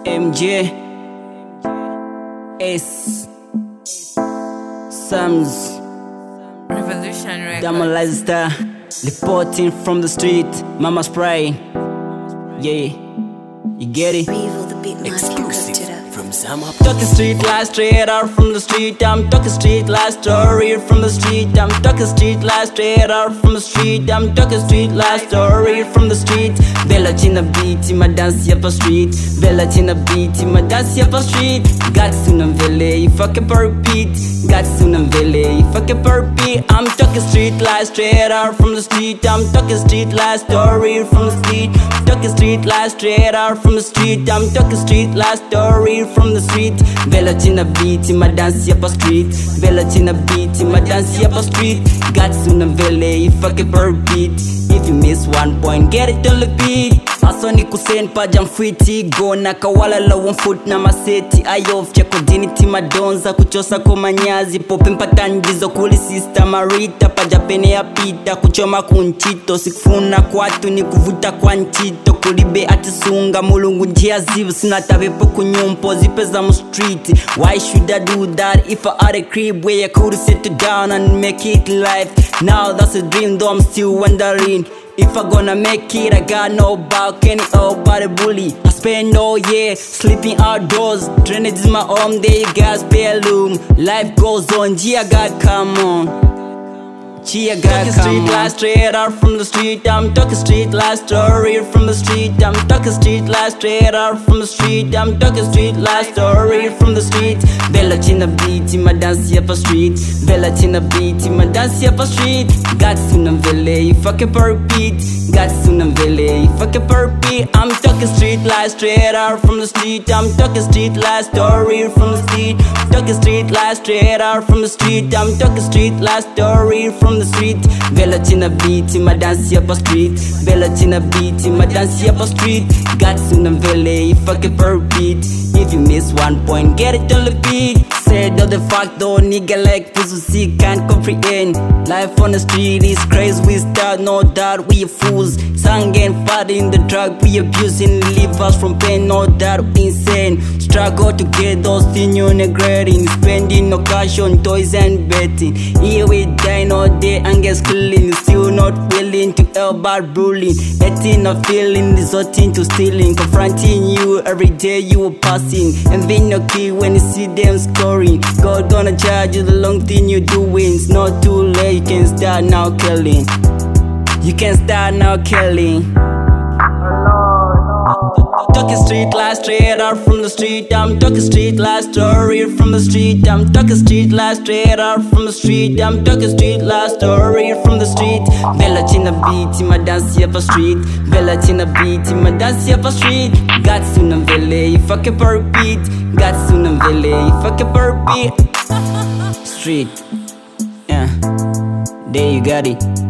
MJ S Sams Revolution Records. Damalize Star reporting from the street. Mama's praying. Yeah, you get it? Reveal the beat Exclusive from Zama. Talking street life straight out from the street. I'm talking street life story from the street. I'm talking street life straight out from the street. I'm talking street life story from the street. Bella china beat in my dance up a street. Bella china beat in my dance up a street. Got soon vele if I can repeat. Got soon vele if I can repeat. I'm talking street life straight out from the street. I'm talking street life story from the street. Talking street life straight out from the street. I'm talking street life story from the street. Bella china beat in my dance up a street. Bella china beat in my dance up a street. Got soon vele if I can repeat. If you miss 1 point, get it on the beat. Asoni kusen paja mfwiti go na kawala la one na maseti ayof cha kodini tima donza kuchosa komanyazi pope mpatanjizo kuli sister marita paja pene ya pita kuchoma kunchito sikufuna kwatu ni kuvuta kwa nchito kulibe atisunga mulungu njia zivu sinatabepo kunyumpo zipeza mu street. Why should I do that if I had a crib where I could settle down and make it life? Now that's a dream though I'm still wondering if I gonna make it. I got no balcony or body bully. I spend all year sleeping outdoors. Drainage is my home, there you guys spare room. Life goes on, G I got come on. Talking street life straight out from the street. I'm talking street life story from the street. I'm talking street life straight out from the street. I'm talking street life story from the street. Bella china beat in my dance up a street. Bella china beat in my dance up a street. Got soon vele if I can repeat. Got soon vele if I can repeat. I'm talking street life straight out from the street. I'm talking street life story from the street. Talking street life straight out from the street. I'm talking street life story from the street. Bella china beat in my dance up a street. Bella china beat in my dance up a street. Got soon vele if I can repeat. If you miss 1 point, get it on the beat. Said all the fact though, nigga like pussy can't comprehend. Life on the street is crazy, we start, no doubt we are fools. Sang and fat in the drug, we abusing, leave us from pain, no doubt we insane. Struggle to get those things you're neglecting. Spending no cash on toys and betting. Here we die all day and get clean. Still not willing to help but ruling. Hating or feeling, resorting to stealing. Confronting you every day you are passing. And being no key when you see them scoring. God gonna charge you the long thing you doing. It's not too late, you can start now killing. You can start now killing. Talking street life straight out from the street. I'm talking street life story from the street. I'm talking street life straight out from the street. I'm talking street life story from the street. Bella china beat in my dance up a street. Bella china beat in my dance up a street. Got soon vele if I can repeat. Got soon vele if I can repeat. Street, yeah, there you got it.